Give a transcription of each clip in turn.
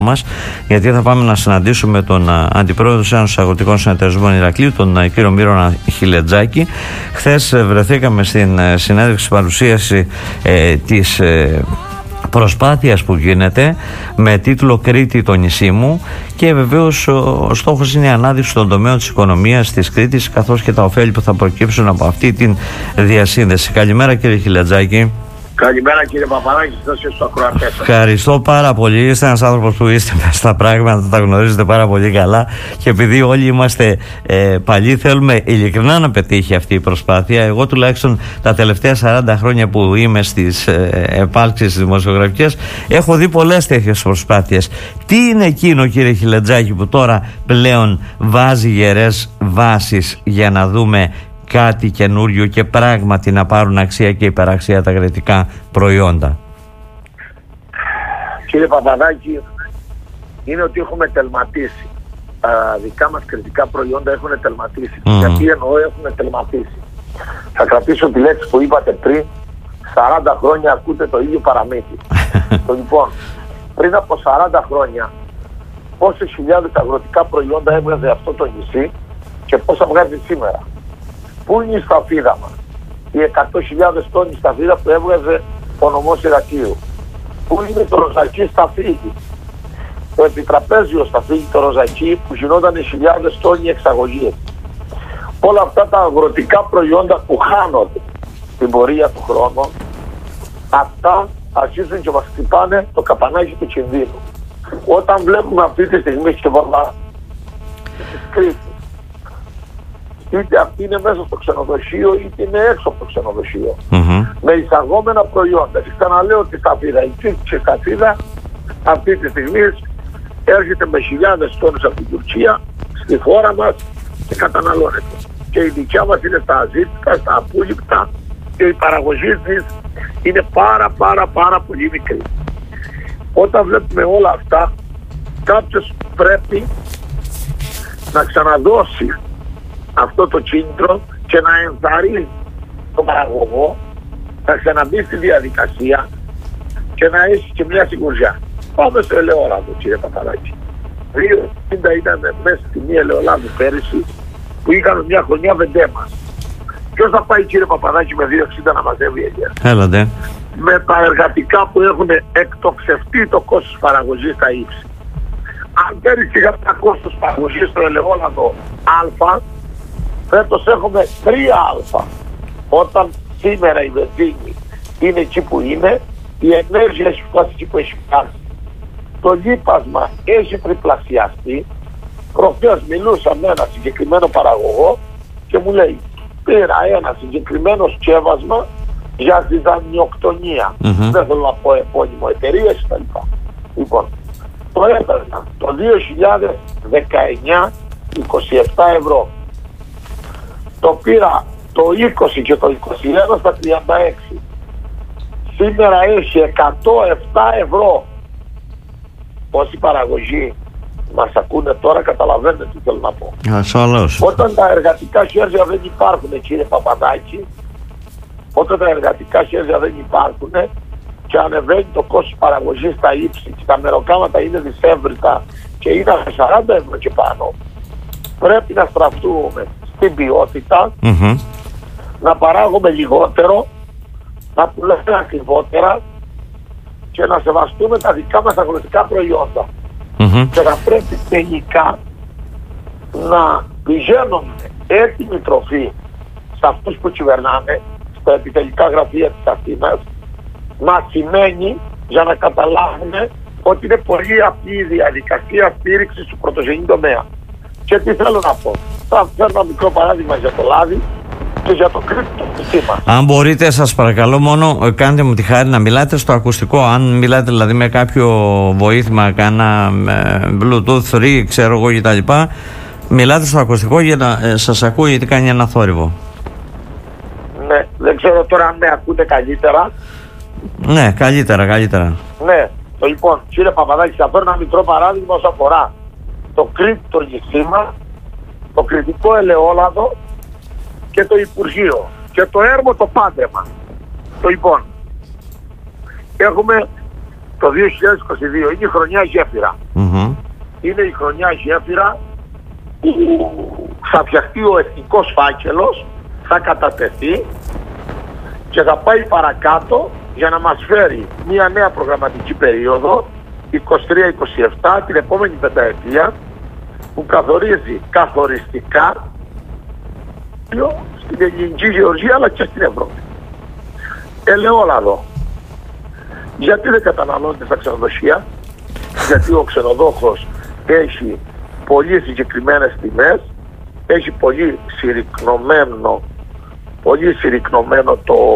μας, γιατί θα πάμε να συναντήσουμε τον Αντιπρόεδρο της Ένωσης Αγροτικών Συνεταιρισμών Ηρακλείου, τον κύριο Μύρονα Χιλετζάκη. Χθες βρεθήκαμε στην συνέντευξη παρουσίαση της προσπάθειας που γίνεται με τίτλο «Κρήτη, το νησί μου», και βεβαίως ο στόχος είναι η ανάδειξη των τομέων της οικονομίας της Κρήτης, καθώς και τα ωφέλη που θα προκύψουν από αυτή τη διασύνδεση. Καλημέρα, κύριε Χιλετζάκη. Καλημέρα, κύριε Παπαδάκη, στους ακροατές. Ευχαριστώ πάρα πολύ. Είστε ένας άνθρωπος που είστε μέσα στα πράγματα, τα γνωρίζετε πάρα πολύ καλά, και επειδή όλοι είμαστε παλιοί, θέλουμε ειλικρινά να πετύχει αυτή η προσπάθεια. Εγώ τουλάχιστον τα τελευταία 40 χρόνια που είμαι στις επάλξεις δημοσιογραφικές έχω δει πολλές τέτοιες προσπάθειες. Τι είναι εκείνο, κύριε Χιλετζάκη, που τώρα πλέον βάζει γερές βάσεις για να δούμε κάτι καινούριο και πράγματι να πάρουν αξία και υπεραξία τα αγροτικά προϊόντα? Κύριε Παπαδάκη, είναι ότι έχουμε τελματίσει. Τα δικά μας κριτικά προϊόντα έχουν τελματίσει. Γιατί εννοώ έχουν τελματίσει? Θα κρατήσω τη λέξη που είπατε πριν. 40 χρόνια ακούτε το ίδιο παραμύθι. Λοιπόν, πριν από 40 χρόνια πόσες χιλιάδες αγροτικά προϊόντα έβγαζε αυτό το νησί και πόσα βγάζει σήμερα? Πού είναι η σταφίδα μας, οι 100.000 τόνοι σταφίδα που έβγαζε ο νομός Ηρακλείου? Πού είναι το ροζακί σταφίδι, το επιτραπέζιο σταφίδι, το ροζακί που γινόταν χιλιάδες τόνοι εξαγωγής? Όλα αυτά τα αγροτικά προϊόντα που χάνονται στην πορεία του χρόνου, αυτά αρχίζουν και μας χτυπάνε το καπανάκι του κινδύνου. Όταν βλέπουμε αυτή τη στιγμή και πολλά της Κρήτης, είτε αυτή είναι μέσα στο ξενοδοχείο είτε είναι έξω από το ξενοδοχείο, με εισαγόμενα προϊόντα. Και ξαναλέω ότι σταφίδα, η τσίρκη σταφίδα αυτή τη στιγμή έρχεται με χιλιάδες τόνους από την Τουρκία στη χώρα μας και καταναλώνεται. Και η δικιά μας είναι στα αζήτικα, στα απούληπτα, και η παραγωγή της είναι πάρα πολύ μικρή. Όταν βλέπουμε όλα αυτά, κάποιος πρέπει να ξαναδώσει αυτό το κίνητρο και να ενθαρρύνει τον παραγωγό να ξαναμπεί στη διαδικασία και να έχει και μια σιγουριά. Πάμε στο ελαιόλαδο, κύριε Παπαδάκη. 2,60 ήταν μέσα στη μία ελαιολάδου πέρυσι που είχαμε μια χρονιά βεντέμα. Ποιος θα πάει, κύριε Παπαδάκη, με 2,60 να μαζεύει ελιά? Έλατε. Με τα εργατικά που έχουν εκτοξευτεί το κόστος παραγωγής στα ύψη. Αν πέρυσι είχαμε τα κόστος παραγωγής στο ελαιόλαδο Α, φέτος έχουμε 3α. Όταν σήμερα η βενζίνη είναι εκεί που είναι, η ενέργεια έχει φτάσει εκεί που έχει φτάσει. Το λίπασμα έχει τριπλασιαστεί. Προχθές μιλούσα με ένα συγκεκριμένο παραγωγό και μου λέει, πήρα ένα συγκεκριμένο σκεύασμα για ζυζανιοκτονία. Δεν θέλω να πω επώνυμο εταιρείες κτλ. Λοιπόν, το έπαιρνα το 2019 27 ευρώ. Το πήρα το 20 και το 21 στα 36. Σήμερα έχει 107 ευρώ. Όσοι παραγωγοί μας ακούνε τώρα καταλαβαίνετε τι θέλω να πω. Όταν τα εργατικά χέρια δεν υπάρχουν, κύριε Παπαδάκη, όταν τα εργατικά χέρια δεν υπάρχουν και ανεβαίνει το κόστος παραγωγής στα ύψη και τα μεροκάματα είναι δυσέβριτα και είναι 40 ευρώ και πάνω, πρέπει να στραφτούμε στην ποιότητα, να παράγουμε λιγότερο, να πουλάμε ακριβότερα και να σεβαστούμε τα δικά μας αγροτικά προϊόντα. Και θα πρέπει τελικά να πηγαίνουμε έτοιμη τροφή σε αυτούς που κυβερνάνε, στα επιτελικά γραφεία της Αθήνας, μας σημαίνει για να καταλάβουμε ότι είναι πολύ απλή η διαδικασία στήριξης του πρωτογενή τομέα. Και τι θέλω να πω? Θα φέρω ένα μικρό παράδειγμα για το λάδι και για το κρύπτο σήμα. Αν μπορείτε, σας παρακαλώ, μόνο κάντε μου τη χάρη να μιλάτε στο ακουστικό. Αν μιλάτε δηλαδή με κάποιο βοήθημα, κάνα Bluetooth 3, ξέρω εγώ κτλ., μιλάτε στο ακουστικό για να σας ακούω, γιατί κάνει ένα θόρυβο. Ναι, δεν ξέρω τώρα αν με ακούτε καλύτερα. Ναι, καλύτερα. Ναι, λοιπόν, κύριε Παπαδάκη, θα φέρω ένα μικρό παράδειγμα όσον αφορά το κρύπτο σήμα, το κριτικό ελαιόλαδο και το Υπουργείο και το έργο το πάντρεμα. Λοιπόν, έχουμε το 2022 είναι η χρονιά γέφυρα. Είναι η χρονιά γέφυρα που θα φτιαχτεί ο εθνικός φάκελος, θα κατατεθεί και θα πάει παρακάτω για να μας φέρει μια νέα προγραμματική περίοδο 23-27, την επόμενη πενταετία, που καθορίζει καθοριστικά στην ελληνική γεωργία αλλά και στην Ευρώπη. Ελαιόλαδο. Γιατί δεν καταναλώνεται στα ξενοδοχεία? Γιατί ο ξενοδόχος έχει πολύ συγκεκριμένες τιμές, έχει πολύ συρρυκνωμένο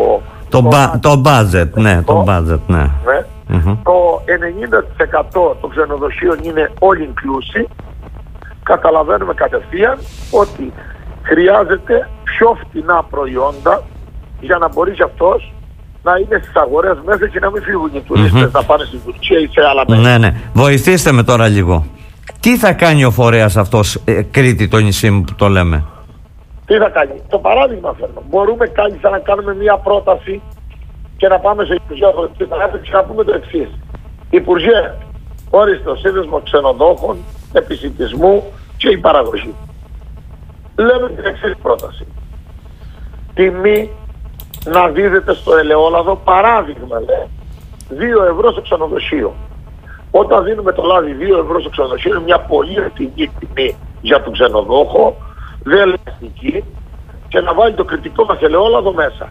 το budget, ναι, το budget, ναι. Το 90% των ξενοδοχείων είναι all inclusive. Καταλαβαίνουμε κατευθείαν ότι χρειάζεται πιο φτηνά προϊόντα για να μπορεί και αυτός να είναι στις αγορές μέσα και να μην φύγουν οι τουρίστες να πάνε στην Τουρκία ή σε άλλα μέρη. Ναι. Βοηθήστε με τώρα λίγο. Τι θα κάνει ο φορέας αυτός, Κρήτη το νησί μου που το λέμε? Τι θα κάνει? Το παράδειγμα φέρνω. Μπορούμε κάλλιστα να κάνουμε μια πρόταση και να πάμε σε Υπουργείο και να πούμε το εξής. Υπουργέ, όριστε ο Σύνδεσμος Ξενοδόχων, Επισιτισμού και η παραγωγή. Λέμε την εξής πρόταση. Τιμή να δίδεται στο ελαιόλαδο, παράδειγμα λέει, 2 ευρώ στο ξενοδοχείο. Όταν δίνουμε το λάδι 2 ευρώ στο ξενοδοχείο, είναι μια πολύ ευθυνή τιμή για τον ξενοδόχο, δεν ελεγχτική, και να βάλει το κριτικό μας ελαιόλαδο μέσα.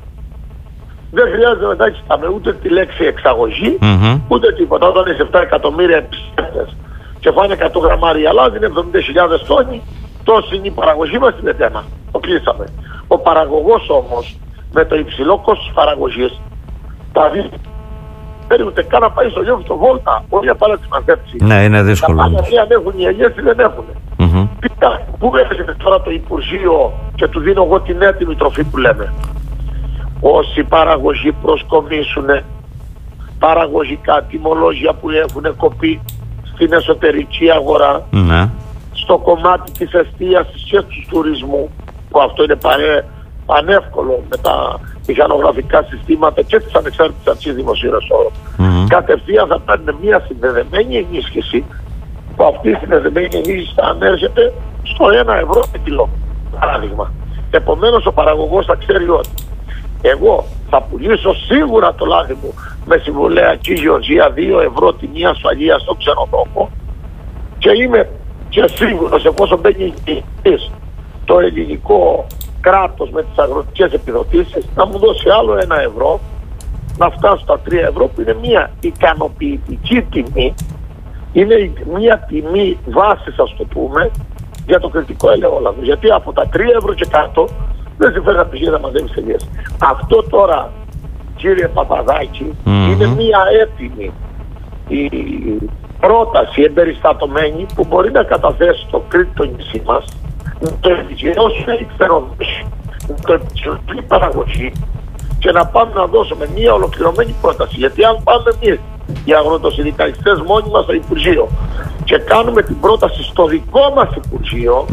Δεν χρειάζεται μετά με ούτε τη λέξη εξαγωγή, ούτε τίποτα. Όταν είσαι 7 εκατομμύρια επισκέπτες και φάνε 100 γραμμάρια λάδι, είναι 70.000 τόνοι, τόση είναι η παραγωγή μας, είναι θέμα. Το κλείσαμε. Ο παραγωγός όμως, με το υψηλό κόστος παραγωγής, θα δει ούτε καν να πάει στο Λιόβι το Βόλτα, όχι να πάει να τις μαζέψει. Ναι, είναι δύσκολο. Τα πάνε αν έχουν οι ελιές ή δεν έχουν. Πείτε, πού έρχεται τώρα το Υπουργείο και του δίνω εγώ την έτοιμη τροφή που λέμε? Όσοι παραγωγοί προσκομίσουν παραγωγικά τιμολόγια που έχουν κοπεί στην εσωτερική αγορά, στο κομμάτι της εστίασης και του τουρισμού, που αυτό είναι πανεύκολο με τα μηχανογραφικά συστήματα και τις ανεξάρτητες αρχές δημοσίων εσόδων, κατευθείαν θα παίρνουν μια συνδεδεμένη ενίσχυση, που αυτή η συνδεδεμένη ενίσχυση θα ανέρχεται στο 1 ευρώ με κιλό, παράδειγμα. Επομένως ο παραγωγός θα ξέρει ότι εγώ θα πουλήσω σίγουρα το λάδι μου με συμβολαιακή γεωργία 2 ευρώ τιμή ασφαλείας στο ξενοδόχο, και είμαι και σίγουρος, εφόσον μπαίνει το ελληνικό κράτος με τις αγροτικές επιδοτήσεις, να μου δώσει άλλο 1 ευρώ, να φτάσω στα 3 ευρώ, που είναι μια ικανοποιητική τιμή, είναι μια τιμή βάσης, ας το πούμε, για το κριτικό ελαιόλαδο. Γιατί από τα 3 ευρώ και κάτω δεν συμφέρει να πηγαίνει να μαζεύει ελιές. Αυτό τώρα, κύριε Παπαδάκη, είναι μια έτοιμη η πρόταση εμπεριστατωμένη που μπορεί να καταθέσει το Κρήτη το νησί μας, να το επικυρώσουμε οι ξενοδοχοί, να το επικυρώσουμε η παραγωγή και να πάμε να δώσουμε μια ολοκληρωμένη πρόταση. Γιατί αν πάμε εμείς οι αγροτοσυνδικαλιστές μόνοι μας στο Υπουργείο και κάνουμε την πρόταση στο δικό μας Υπουργείο,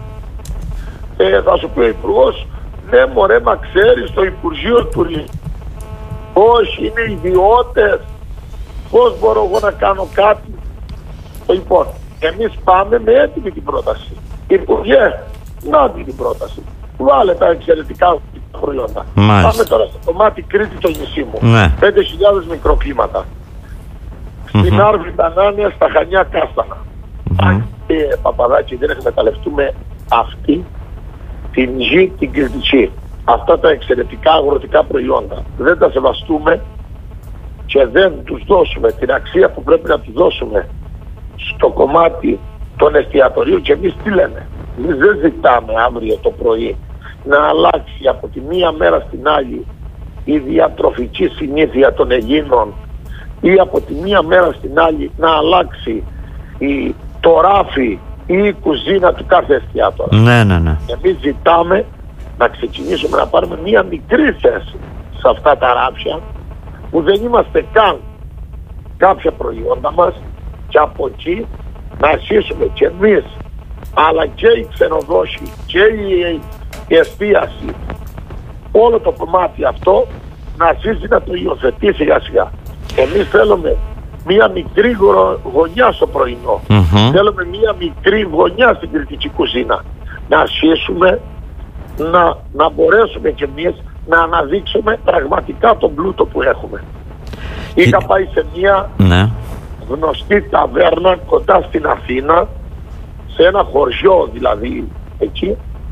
θα σου πει ο Υπουργός, ναι μωρέ, μα ξέρεις, το Υπουργείο Τουρισμού, όχι, είναι ιδιώτες, πώς μπορώ εγώ να κάνω κάτι? Λοιπόν, εμείς πάμε με έτοιμη την πρόταση. Υπουργέ, να την πρόταση, βάλε τα εξαιρετικά προϊόντα. Πάμε τώρα στο κομμάτι Κρήτη το νησί μου, 5.000 μικροκλίματα, στην Άρβη Μπανάνια, στα Χανιά Κάστανα. Παπαδάκη, δεν εκμεταλλευτούμε αυτή την γη την κριτική, αυτά τα εξαιρετικά αγροτικά προϊόντα, δεν τα σεβαστούμε και δεν τους δώσουμε την αξία που πρέπει να τους δώσουμε στο κομμάτι των εστιατορίων, και εμείς τι λέμε? Εμείς δεν ζητάμε αύριο το πρωί να αλλάξει από τη μία μέρα στην άλλη η διατροφική συνήθεια των Ελλήνων ή από τη μία μέρα στην άλλη να αλλάξει το ράφι ή η κουζίνα του κάθε εστιατόρα. Ναι. Εμείς ζητάμε να ξεκινήσουμε να πάρουμε μία μικρή θέση σε αυτά τα ράφια που δεν είμαστε καν κάποια προϊόντα μας, και από εκεί να αρχίσουμε και εμείς, αλλά και οι ξενοδόχοι και η εστίαση, όλο το κομμάτι αυτό να αρχίσει να το υιοθετεί σιγά σιγά. Εμείς θέλουμε μία μικρή γωνιά στο πρωινό. Θέλουμε μία μικρή γωνιά στην κριτική κουζίνα. Να αρχίσουμε να μπορέσουμε κι εμείς να αναδείξουμε πραγματικά τον πλούτο που έχουμε. Είχα πάει σε μία γνωστή ταβέρνα κοντά στην Αθήνα, σε ένα χωριό δηλαδή εκεί,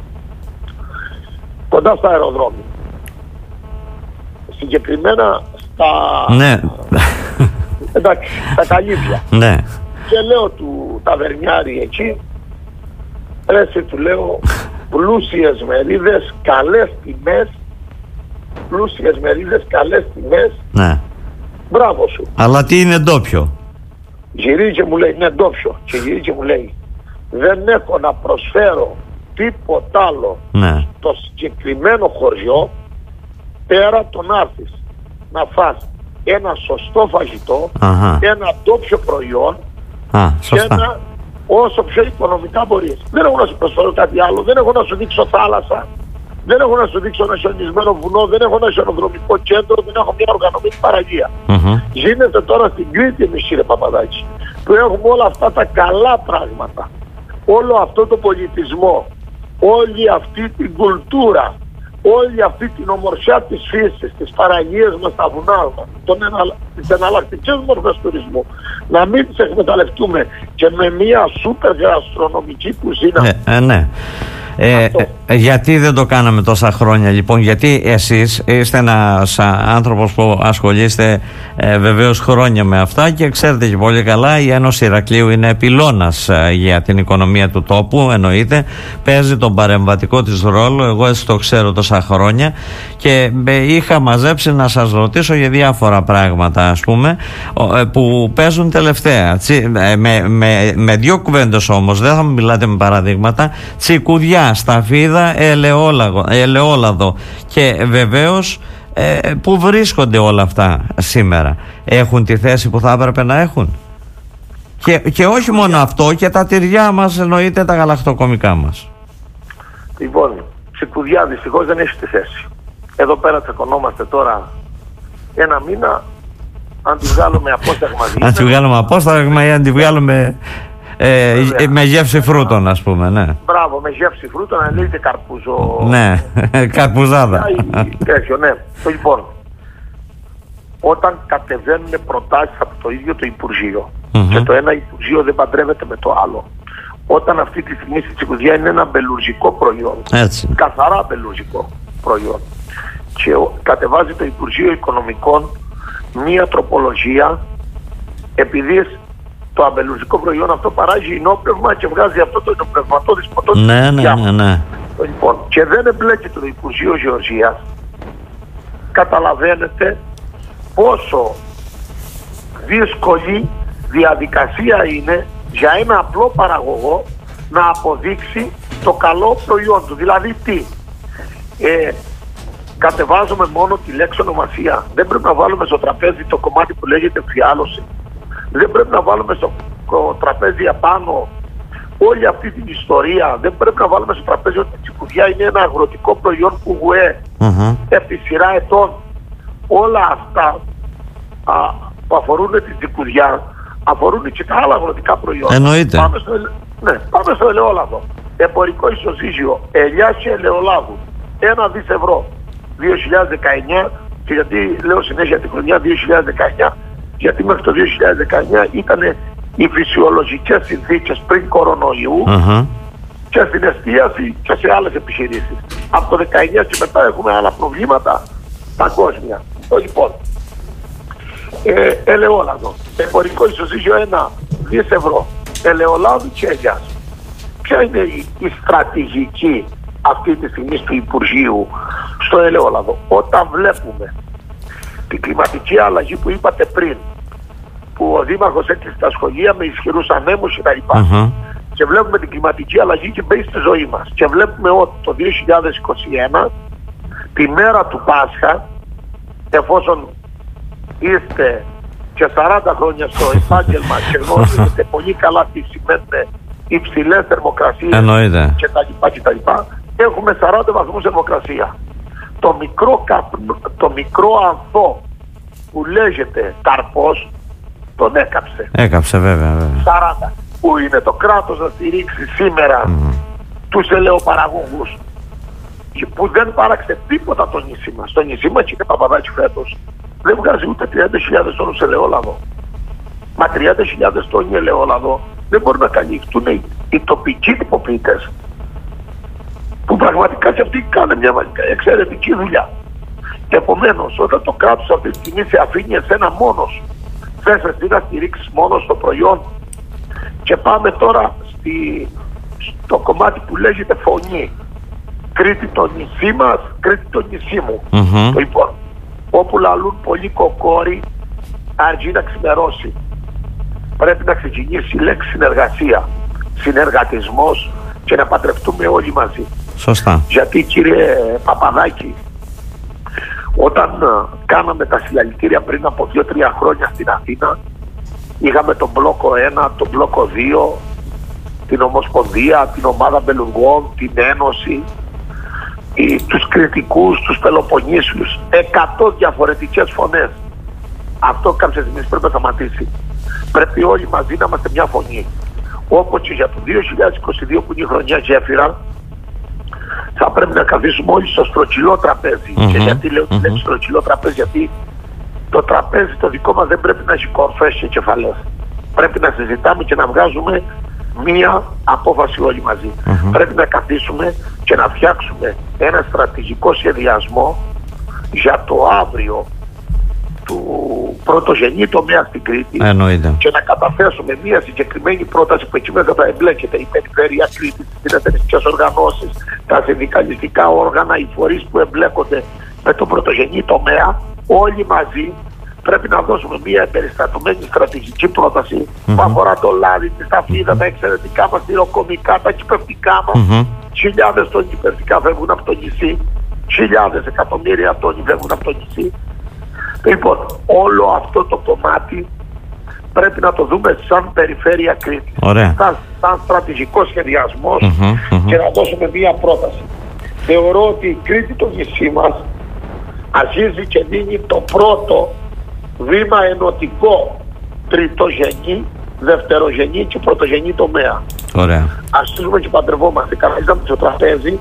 κοντά στα αεροδρόμια. Συγκεκριμένα στα... εντάξει, στα Καλύβια. Και λέω του ταβερνιάρη εκεί, του λέω, πλούσιες μερίδες, καλές τιμές, πλούσιες μερίδες, καλές τιμές. Μπράβο σου. Αλλά τι είναι ντόπιο? Γυρίζει και μου λέει, είναι ντόπιο. Και γυρίζει και μου λέει, δεν έχω να προσφέρω τίποτα άλλο στο συγκεκριμένο χωριό πέρα το να έρθεις να φας ένα σωστό φαγητό, ένα ντόπιο προϊόν και ένα όσο πιο οικονομικά μπορείς. Δεν έχω να σου προσφέρω κάτι άλλο, δεν έχω να σου δείξω θάλασσα, δεν έχω να σου δείξω ένα χιονισμένο βουνό, δεν έχω ένα χιονοδρομικό κέντρο, δεν έχω μια οργανωμένη παραλία. Γίνεται τώρα στην Κρήτη εμείς, κύριε Παπαδάκη, που έχουμε όλα αυτά τα καλά πράγματα, όλο αυτό το πολιτισμό, όλη αυτή την κουλτούρα, όλη αυτή την ομορφιά της φύσης, τις παραλίες μας, τα βουνά μας, τις εναλλακτικές μορφές τουρισμού, να μην τις εκμεταλλευτούμε και με μια σούπερ γαστρονομική κουζίνα. Γιατί δεν το κάναμε τόσα χρόνια λοιπόν? Γιατί εσείς είστε ένας άνθρωπος που ασχολείστε βεβαίως χρόνια με αυτά και ξέρετε και πολύ καλά, η Ένωση Ηρακλείου είναι πυλώνας για την οικονομία του τόπου, εννοείται, παίζει τον παρεμβατικό της ρόλο. Εγώ έτσι το ξέρω τόσα χρόνια και είχα μαζέψει να σας ρωτήσω για διάφορα πράγματα, ας πούμε, που παίζουν τελευταία. Με δύο κουβέντες όμως, δεν θα μου μιλάτε με παραδείγματα. Τσικουδιά, σταφίδα, ελαιόλαδο και βεβαίως που βρίσκονται όλα αυτά σήμερα? Έχουν τη θέση που θα έπρεπε να έχουν? Και όχι μόνο αυτό, και τα τυριά μας, εννοείται, τα γαλακτοκομικά μας. Λοιπόν, Τσικουδιά δυστυχώς δεν έχει τη θέση. Εδώ πέρα τσακωνόμαστε τώρα ένα μήνα αν τη βγάλουμε απόσταγμα. Αν τη βγάλουμε απόσταγμα ή αν τη βγάλουμε με γεύση φρούτων, ας πούμε, ναι. Μπράβο, με γεύση φρούτων, αν λέγεται καρπούζο. Ναι, καρπουζάδα. Τέτοιο, ναι. Λοιπόν, όταν κατεβαίνουν προτάσεις από το ίδιο το Υπουργείο και το ένα Υπουργείο δεν παντρεύεται με το άλλο, όταν αυτή τη στιγμή στη Τσικουδιά είναι ένα μπελουρζικό προϊόν, καθαρά μπελουρζικό προϊόν, και κατεβάζει το Υπουργείο Οικονομικών μία τροπολογία, επειδή το αμπελουρζικό προϊόν αυτό παράγει υνόπνευμα και βγάζει αυτό το υνοπνευματώδης ποτό. Ναι. Λοιπόν, και δεν εμπλέκεται το Υπουργείο Γεωργίας, καταλαβαίνετε πόσο δύσκολη διαδικασία είναι για ένα απλό παραγωγό να αποδείξει το καλό προϊόν του. Δηλαδή τι? Κατεβάζουμε μόνο τη λέξη ονομασία. Δεν πρέπει να βάλουμε στο τραπέζι το κομμάτι που λέγεται φιάλωση. Δεν πρέπει να βάλουμε στο τραπέζι απάνω όλη αυτή την ιστορία. Δεν πρέπει να βάλουμε στο τραπέζι ότι η Τσικουδιά είναι ένα αγροτικό προϊόν που επί σειρά ετών. Όλα αυτά που αφορούν την Τσικουδιά αφορούν και τα άλλα αγροτικά προϊόντα. Εννοείται. Πάμε στο ελαιόλαδο. Εμπορικό ισοζύγιο ελιάς και ελαιολάδου 1 δις ευρώ 2019. Και γιατί λέω συνέχεια τη χρονιά 2019? Γιατί μέχρι το 2019 ήταν οι φυσιολογικές συνθήκες πριν κορονοϊού και στην εστίαση και σε άλλες επιχειρήσεις. Από το 19 και μετά έχουμε άλλα προβλήματα παγκόσμια. Λοιπόν, ελαιόλαδο, εμπορικό ισοζύγιο 1 δις ευρώ, ελαιολάδου και ελιάς. Ποια είναι η στρατηγική αυτή τη στιγμή του Υπουργείου στο ελαιόλαδο? Όταν βλέπουμε την κλιματική αλλαγή που είπατε πριν, που ο Δήμαρχος έκλεισε τα σχολεία με ισχυρούς ανέμους κτλ. Και βλέπουμε την κλιματική αλλαγή και μπαίνει στη ζωή μας. Και βλέπουμε ότι το 2021, τη μέρα του Πάσχα, εφόσον είστε και 40 χρόνια στο επάγγελμα και γνωρίζετε πολύ καλά τι σημαίνουν υψηλές θερμοκρασίες κτλ. Έχουμε 40 βαθμούς θερμοκρασία. Το μικρό ανθό που λέγεται καρπός τον έκαψε. Έκαψε βέβαια. 40. Πού είναι το κράτος να στηρίξει σήμερα τους ελαιοπαραγωγούς, που δεν πάραξε τίποτα το νησί μας. Το νησί μας και Παπαδάκη φέτος δεν βγάζει ούτε 30.000 τόνους ελαιόλαδο. Μα 30.000 τόνοι ελαιόλαδο δεν μπορούν να καλυφθούν οι τοπικοί τυποποιητές, που πραγματικά και αυτοί κάνουν μια εξαιρετική δουλειά. Και επομένως, όταν το κράτος αυτή τη στιγμή σε αφήνει εσένα μόνος, θες εσύ να στηρίξεις μόνος το προϊόν. Και πάμε τώρα στο κομμάτι που λέγεται φωνή. Κρήτη το νησί μας, Κρήτη το νησί μου. Λοιπόν, όπου λαλούν πολλοί κοκόροι, αργεί να ξημερώσει. Πρέπει να ξεκινήσει η λέξη συνεργασία, συνεργατισμός και να παντρευτούμε όλοι μαζί. Σωστά. Γιατί, κύριε Παπαδάκη, όταν κάναμε τα συλλαλητήρια πριν από 2-3 χρόνια στην Αθήνα, είχαμε τον μπλόκο 1, τον μπλόκο 2, την Ομοσπονδία, την ομάδα Μπελουργών, την Ένωση, τους Κρητικούς, τους Πελοποννήσιους, 100 διαφορετικές φωνές. Αυτό κάποιες στιγμές πρέπει να σταματήσει. Πρέπει όλοι μαζί να είμαστε μια φωνή. Όπως και για το 2022 που είναι η χρονιά γέφυρα, θα πρέπει να καθίσουμε όλοι στο στρογγυλό τραπέζι. Και γιατί λέω τη λέξη στρογγυλό τραπέζι? Γιατί το τραπέζι το δικό μας δεν πρέπει να έχει κορφές και κεφαλές. Πρέπει να συζητάμε και να βγάζουμε μία απόφαση όλοι μαζί. Πρέπει να καθίσουμε και να φτιάξουμε ένα στρατηγικό σχεδιασμό για το αύριο του πρωτογενή τομέα στην Κρήτη. Και να καταθέσουμε μία συγκεκριμένη πρόταση που εκεί μέσα θα εμπλέκεται η Περιφέρεια Κρήτης, οι συνεταιριστικές οργανώσεις, τα συνδικαλιστικά όργανα, οι φορείς που εμπλέκονται με το πρωτογενή τομέα. Όλοι μαζί πρέπει να δώσουμε μία εμπεριστατωμένη στρατηγική πρόταση που αφορά το λάδι, τη σταφίδα, τα εξαιρετικά μας τυροκομικά, τα κυπευτικά μας. Χιλιάδες τόνοι κυπευτικά φεύγουν από το νησί, χιλιάδες εκατομμύρια τόνοι φεύγουν από το νησί. Λοιπόν, όλο αυτό το κομμάτι πρέπει να το δούμε σαν Περιφέρεια Κρήτης, σαν στρατηγικό σχεδιασμός και να δώσουμε μία πρόταση. Θεωρώ ότι η Κρήτη, το νησί μας, αρχίζει και δίνει το πρώτο βήμα ενωτικό τριτογενή, δευτερογενή και πρωτογενή τομέα. Αρχίζουμε και παντρευόμαστε. Καθίσαμε στο τραπέζι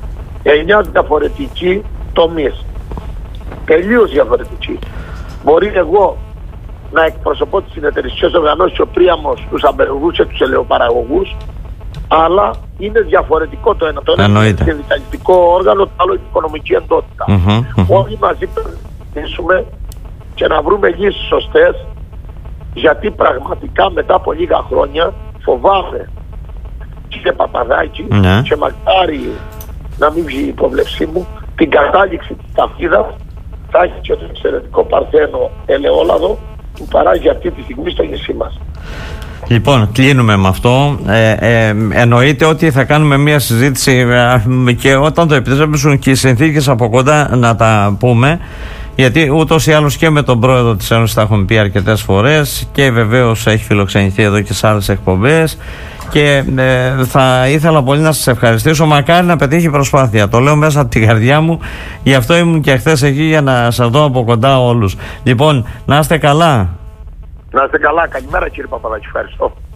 9 διαφορετικοί τομείς. Τελείως διαφορετικοί. Μπορεί εγώ να εκπροσωπώ τις συνεταιριστικές οργανώσεις, ο Πρίαμος, τους αμπελουργούς και τους ελαιοπαραγωγούς, αλλά είναι διαφορετικό το ένα. Το ένα είναι συνδικαλιστικό όργανο, το άλλο είναι οικονομική εντότητα. Όλοι μαζί πρέπει να μιλήσουμε και να βρούμε λύσεις σωστές, γιατί πραγματικά μετά από λίγα χρόνια φοβάμαι, κύριε Παπαδάκη, και μακάρι να μην βγει η υπόβλεψή μου, την κατάληξη της ταφίδας θα έχει και το εξαιρετικό παρθένο ελαιόλαδο που παράγει αυτή τη στιγμή στο νησί μας. Λοιπόν, κλείνουμε με αυτό. Εννοείται ότι θα κάνουμε μια συζήτηση και όταν το επιτρέψουν και οι συνθήκες από κοντά να τα πούμε, γιατί ούτως ή άλλως και με τον πρόεδρο της Ένωσης τα έχουμε πει αρκετές φορές και βεβαίως έχει φιλοξενηθεί εδώ και σε άλλες εκπομπές και θα ήθελα πολύ να σας ευχαριστήσω. Μακάρι να πετύχει η προσπάθεια. Το λέω μέσα από την καρδιά μου. Γι' αυτό ήμουν και χθες εκεί για να σας δω από κοντά όλους. Λοιπόν, να είστε καλά. Να είστε καλά. Καλημέρα, κύριε Παπαδάκη. Ευχαριστώ.